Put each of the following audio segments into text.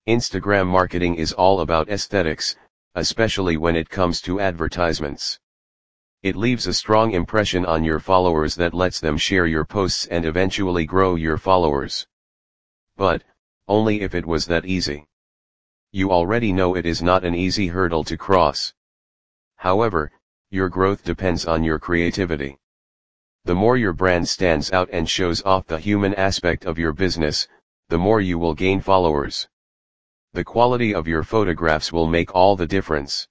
Instagram marketing is all about aesthetics, especially when it comes to advertisements. It leaves a strong impression on your followers that lets them share your posts and eventually grow your followers. But, only if it was that easy. You already know it is not an easy hurdle to cross. However, your growth depends on your creativity. The more your brand stands out and shows off the human aspect of your business, the more you will gain followers. The quality of your photographs will make all the difference.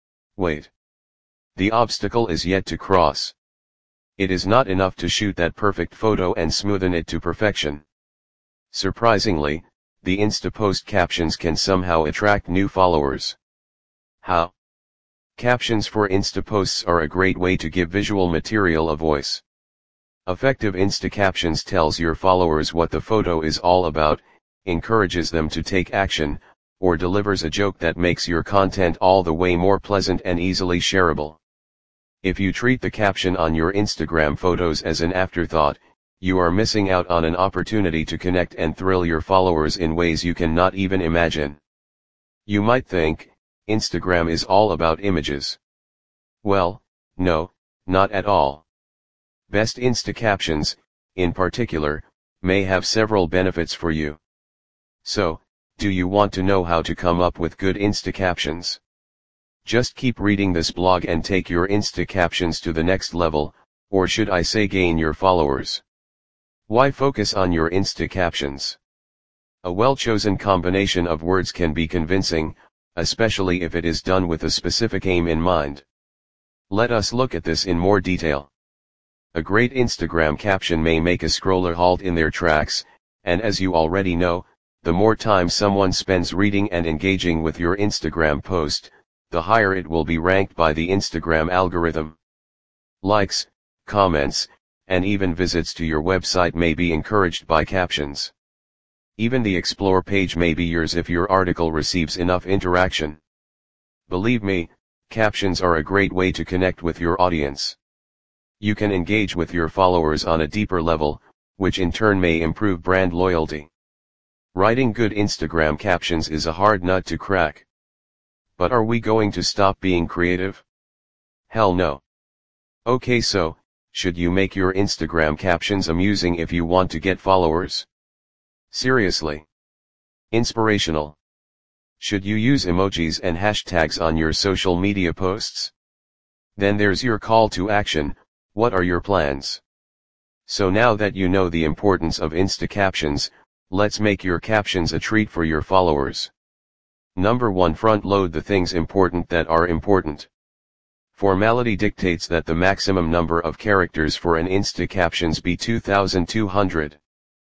Wait. The obstacle is yet to cross. It is not enough to shoot that perfect photo and smoothen it to perfection. Surprisingly, the Insta post captions can somehow attract new followers. How? Captions for Insta posts are a great way to give visual material a voice. Effective Insta captions tells your followers what the photo is all about, encourages them to take action, or delivers a joke that makes your content all the way more pleasant and easily shareable. If you treat the caption on your Instagram photos as an afterthought, you are missing out on an opportunity to connect and thrill your followers in ways you cannot even imagine. You might think, Instagram is all about images. Well, no, not at all. Best Insta captions, in particular, may have several benefits for you. So, do you want to know how to come up with good Insta captions? Just keep reading this blog and take your Insta captions to the next level, or should I say gain your followers. Why focus on your Insta captions? A well-chosen combination of words can be convincing, especially if it is done with a specific aim in mind. Let us look at this in more detail. A great Instagram caption may make a scroller halt in their tracks, and as you already know, the more time someone spends reading and engaging with your Instagram post, the higher it will be ranked by the Instagram algorithm. Likes, comments, and even visits to your website may be encouraged by captions. Even the Explore page may be yours if your article receives enough interaction. Believe me, captions are a great way to connect with your audience. You can engage with your followers on a deeper level, which in turn may improve brand loyalty. Writing good Instagram captions is a hard nut to crack. But are we going to stop being creative? Hell no. Okay, so, should you make your Instagram captions amusing if you want to get followers? Seriously. Inspirational. Should you use emojis and hashtags on your social media posts? Then there's your call to action. What are your plans? So now that you know the importance of Insta captions, let's make your captions a treat for your followers. Number 1. Front load the things important that are important. Formality dictates that the maximum number of characters for an Insta captions be 2,200.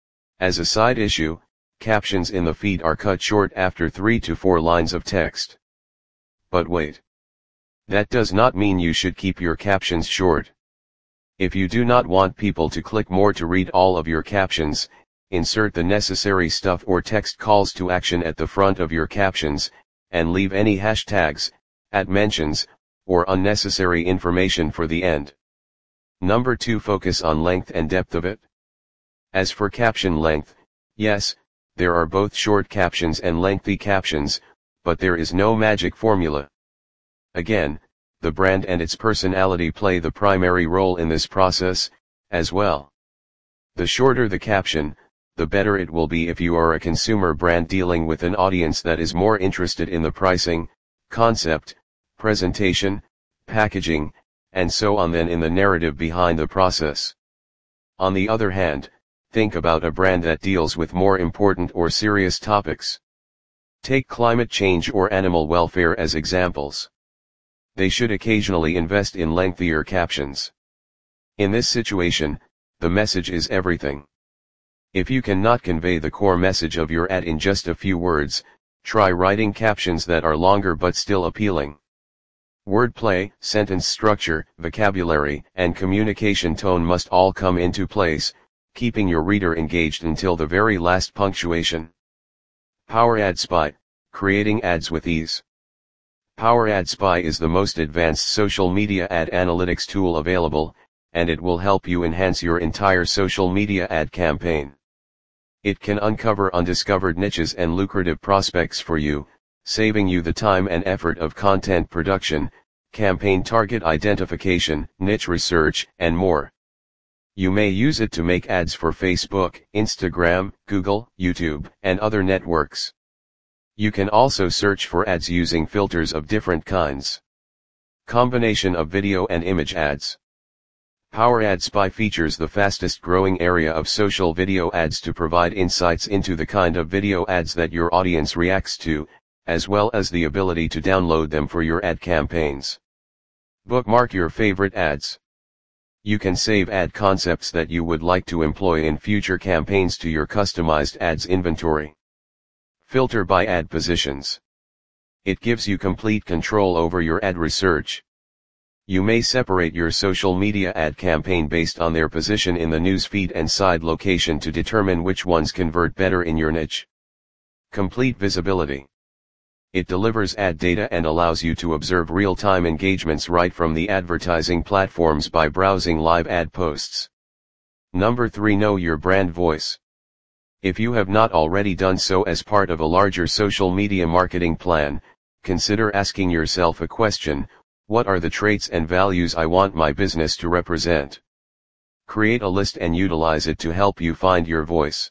As a side issue, captions in the feed are cut short after 3 to 4 lines of text. But wait. That does not mean you should keep your captions short. If you do not want people to click more to read all of your captions, insert the necessary stuff or text calls to action at the front of your captions, and leave any hashtags, @mentions, or unnecessary information for the end. Number 2. Focus on length and depth of it. As for caption length, yes, there are both short captions and lengthy captions, but there is no magic formula. Again, the brand and its personality play the primary role in this process, as well. The shorter the caption, the better it will be if you are a consumer brand dealing with an audience that is more interested in the pricing, concept, presentation, packaging, and so on than in the narrative behind the process. On the other hand, think about a brand that deals with more important or serious topics. Take climate change or animal welfare as examples. They should occasionally invest in lengthier captions. In this situation, the message is everything. If you cannot convey the core message of your ad in just a few words, try writing captions that are longer but still appealing. Wordplay, sentence structure, vocabulary, and communication tone must all come into place, keeping your reader engaged until the very last punctuation. Power Ad Spy, creating ads with ease. Power Ad Spy is the most advanced social media ad analytics tool available, and it will help you enhance your entire social media ad campaign. It can uncover undiscovered niches and lucrative prospects for you, saving you the time and effort of content production, campaign target identification, niche research, and more. You may use it to make ads for Facebook, Instagram, Google, YouTube, and other networks. You can also search for ads using filters of different kinds. Combination of video and image ads. Power Ad Spy features the fastest growing area of social video ads to provide insights into the kind of video ads that your audience reacts to, as well as the ability to download them for your ad campaigns. Bookmark your favorite ads. You can save ad concepts that you would like to employ in future campaigns to your customized ads inventory. Filter by ad positions. It gives you complete control over your ad research. You may separate your social media ad campaign based on their position in the newsfeed and side location to determine which ones convert better in your niche. Complete visibility. It delivers ad data and allows you to observe real-time engagements right from the advertising platforms by browsing live ad posts. Number 3. Know your brand voice. If you have not already done so as part of a larger social media marketing plan, consider asking yourself a question: what are the traits and values I want my business to represent? Create a list and utilize it to help you find your voice.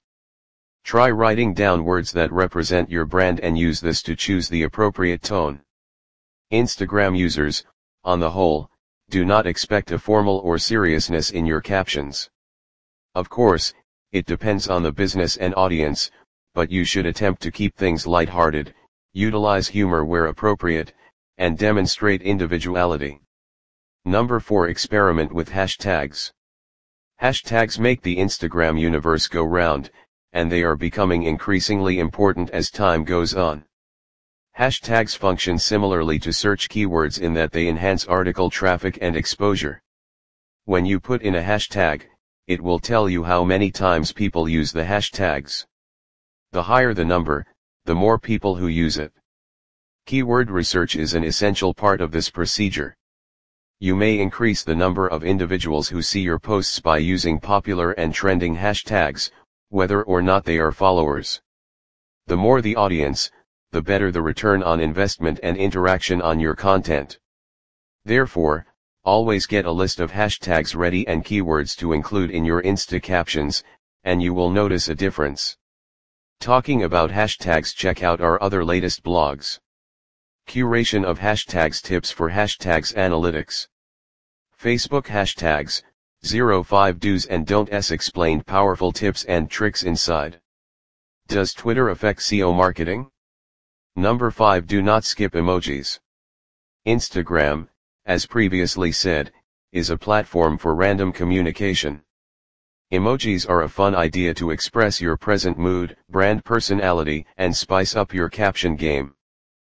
Try writing down words that represent your brand and use this to choose the appropriate tone. Instagram users, on the whole, do not expect a formal or seriousness in your captions. Of course, it depends on the business and audience, but you should attempt to keep things lighthearted, utilize humor where appropriate, and demonstrate individuality. Number 4. Experiment with hashtags. Hashtags make the Instagram universe go round, and they are becoming increasingly important as time goes on. Hashtags function similarly to search keywords in that they enhance article traffic and exposure. When you put in a hashtag, it will tell you how many times people use the hashtags. The higher the number, the more people who use it. Keyword research is an essential part of this procedure. You may increase the number of individuals who see your posts by using popular and trending hashtags, whether or not they are followers. The more the audience, the better the return on investment and interaction on your content. Therefore, always get a list of hashtags ready and keywords to include in your Insta captions, and you will notice a difference. Talking about hashtags, check out our other latest blogs. Curation of hashtags, tips for hashtags analytics. Facebook hashtags, 05 do's and don'ts explained, powerful tips and tricks inside. Does Twitter affect SEO marketing? Number 5. Do not skip emojis. Instagram, as previously said, is a platform for random communication. Emojis are a fun idea to express your present mood, brand personality, and spice up your caption game.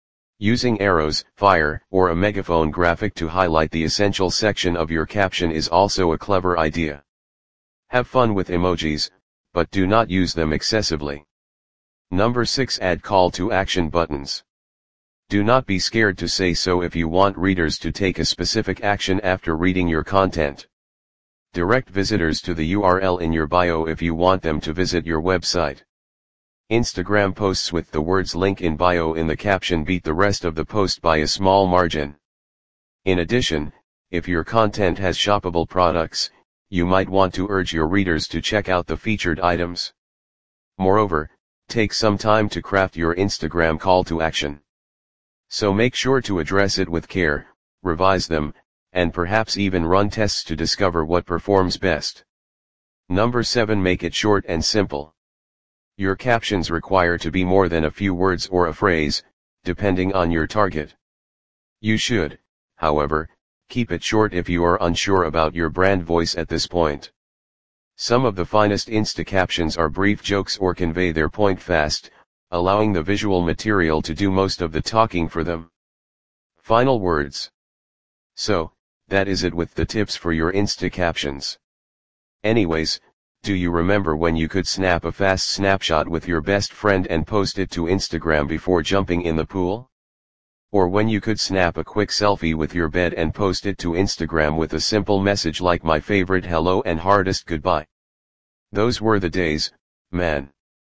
Using arrows, fire, or a megaphone graphic to highlight the essential section of your caption is also a clever idea. Have fun with emojis, but do not use them excessively. Number 6. Add call to action buttons. Do not be scared to say so if you want readers to take a specific action after reading your content. Direct visitors to the URL in your bio if you want them to visit your website. Instagram posts with the words link in bio in the caption beat the rest of the post by a small margin. In addition, if your content has shoppable products, you might want to urge your readers to check out the featured items. Moreover, take some time to craft your Instagram call to action. So make sure to address it with care, revise them, and perhaps even run tests to discover what performs best. Number 7. Make it short and simple. Your captions require to be more than a few words or a phrase, depending on your target. You should, however, keep it short if you are unsure about your brand voice at this point. Some of the finest Insta captions are brief jokes or convey their point fast, allowing the visual material to do most of the talking for them. Final words. So, that is it with the tips for your Insta captions. Anyways, do you remember when you could snap a fast snapshot with your best friend and post it to Instagram before jumping in the pool? Or when you could snap a quick selfie with your bed and post it to Instagram with a simple message like my favorite hello and hardest goodbye? Those were the days, man.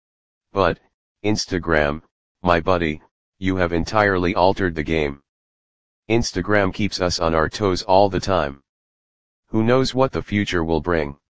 But, Instagram, my buddy, you have entirely altered the game. Instagram keeps us on our toes all the time. Who knows what the future will bring?